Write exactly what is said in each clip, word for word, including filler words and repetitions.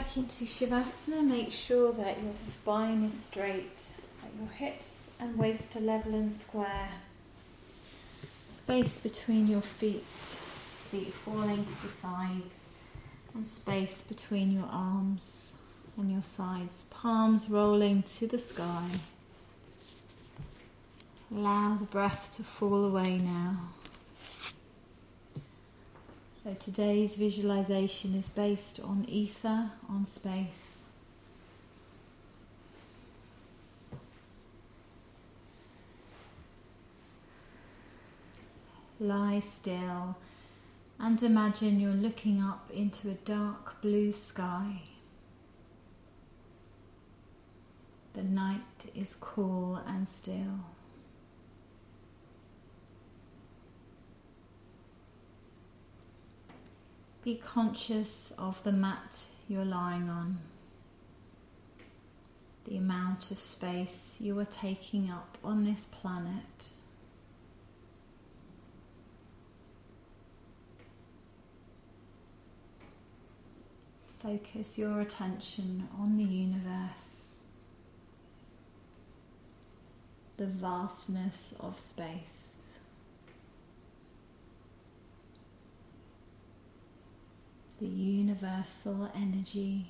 back into Shavasana, make sure that your spine is straight, that your hips and waist are level and square. Space between your feet, feet falling to the sides, and space between your arms and your sides, palms rolling to the sky. Allow the breath to fall away now. So today's visualization is based on ether, on space. Lie still and imagine you're looking up into a dark blue sky. The night is cool and still. Be conscious of the mat you're lying on, the amount of space you are taking up on this planet. Focus your attention on the universe, the vastness of space. The universal energy,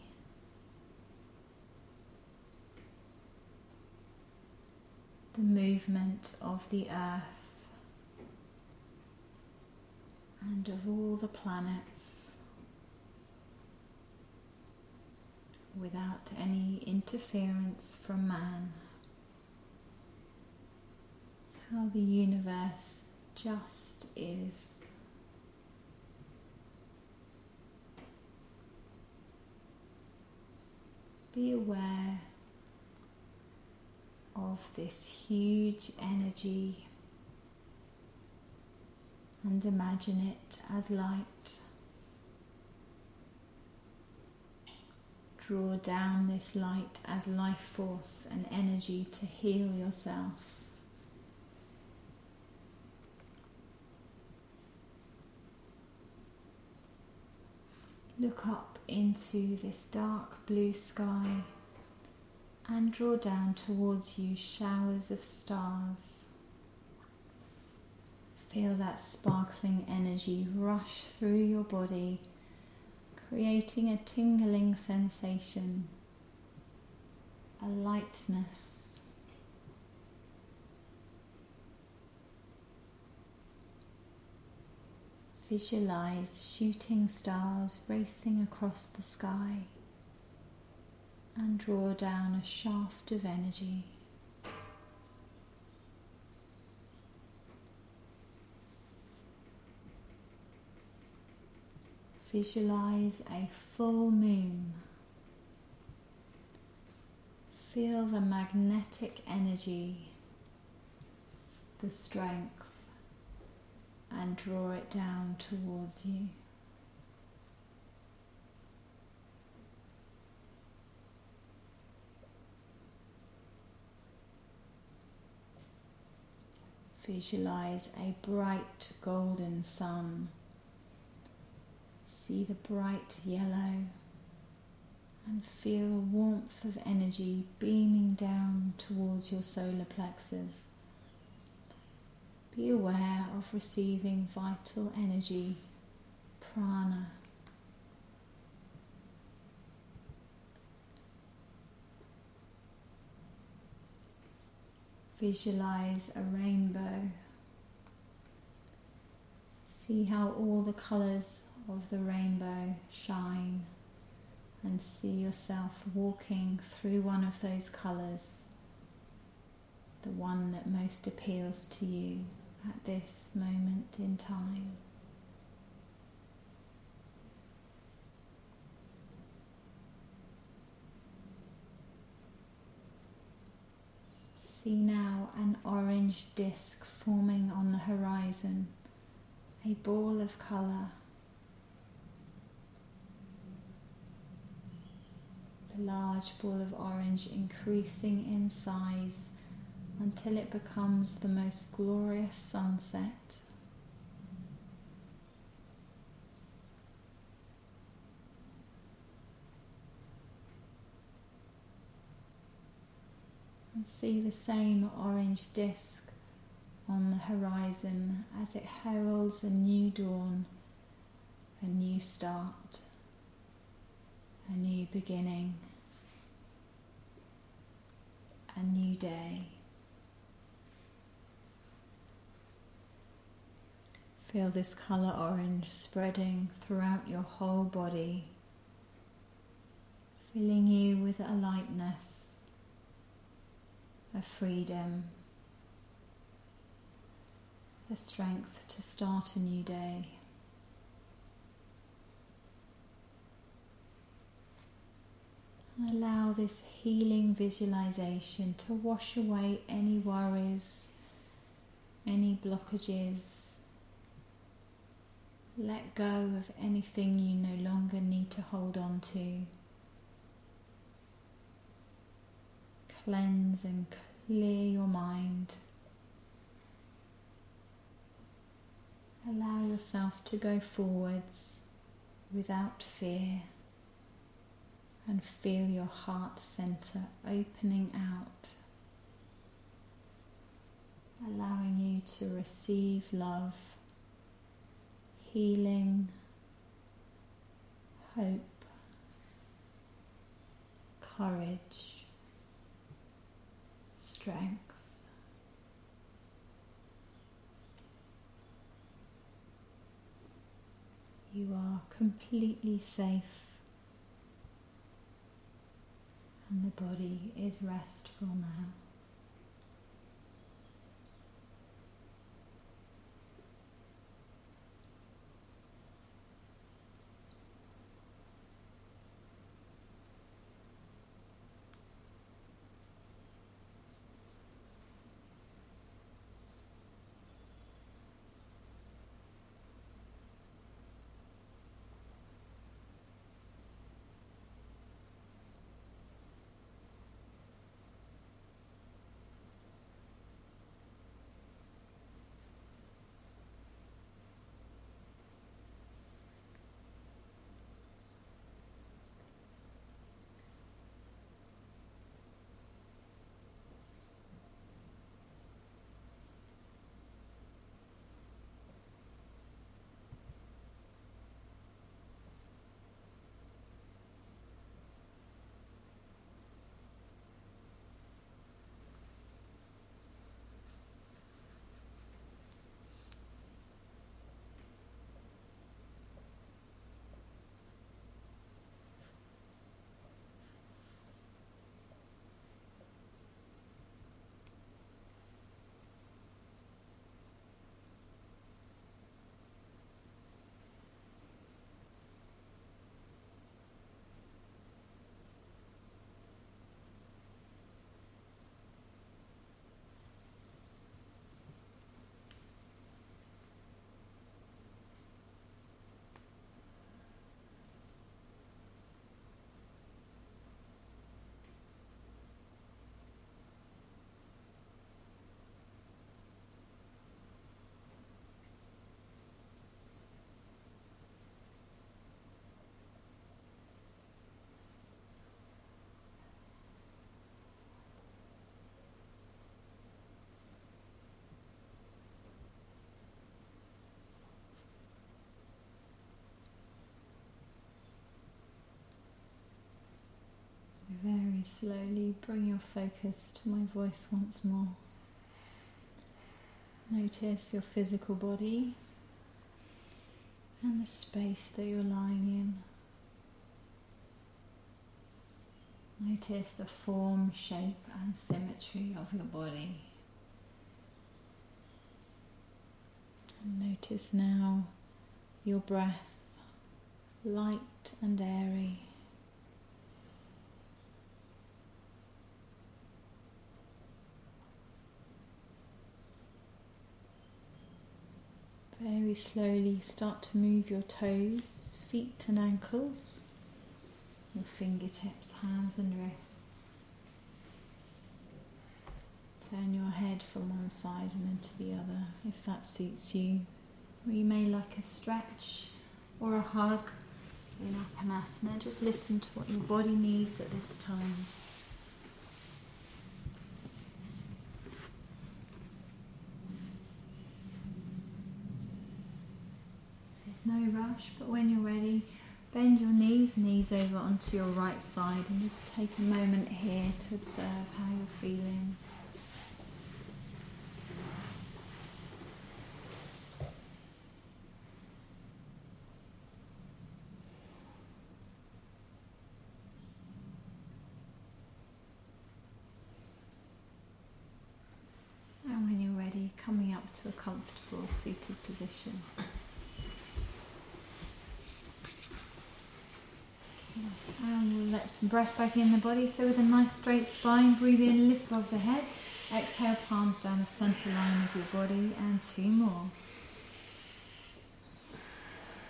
the movement of the earth and of all the planets without any interference from man. How the universe just is. Be aware of this huge energy and imagine it as light. Draw down this light as life force and energy to heal yourself. Look up into this dark blue sky and draw down towards you showers of stars. Feel that sparkling energy rush through your body, creating a tingling sensation, a lightness. Visualize shooting stars racing across the sky and draw down a shaft of energy. Visualize a full moon. Feel the magnetic energy, the strength, and draw it down towards you. Visualize a bright golden sun. See the bright yellow and feel a warmth of energy beaming down towards your solar plexus. Be aware of receiving vital energy, prana. Visualize a rainbow. See how all the colours of the rainbow shine and see yourself walking through one of those colours, the one that most appeals to you at this moment in time. See now an orange disc forming on the horizon, a ball of colour. The large ball of orange increasing in size until it becomes the most glorious sunset. And see the same orange disc on the horizon as it heralds a new dawn, a new start, a new beginning, a new day. Feel this colour orange spreading throughout your whole body, filling you with a lightness, a freedom, the strength to start a new day. Allow this healing visualization to wash away any worries, any blockages. Let go of anything you no longer need to hold on to. Cleanse and clear your mind. Allow yourself to go forwards without fear and feel your heart center opening out, allowing you to receive love, healing, hope, courage, strength. You are completely safe, and the body is restful now. Very slowly bring your focus to my voice once more. Notice your physical body and the space that you're lying in. Notice the form, shape and symmetry of your body. And notice now your breath, light and airy. Very slowly start to move your toes, feet and ankles, your fingertips, hands and wrists. Turn your head from one side and then to the other if that suits you. Or you may like a stretch or a hug in Apanasana. Just listen to what your body needs at this time. There's no rush, but when you're ready, bend your knees, knees over onto your right side, and just take a moment here to observe how you're feeling. And when you're ready, coming up to a comfortable seated position. And we'll let some breath back in the body. So with a nice straight spine, breathe in, lift above the head. Exhale, palms down the centre line of your body, and two more.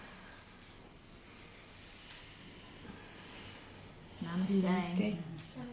Namaste. Namaste.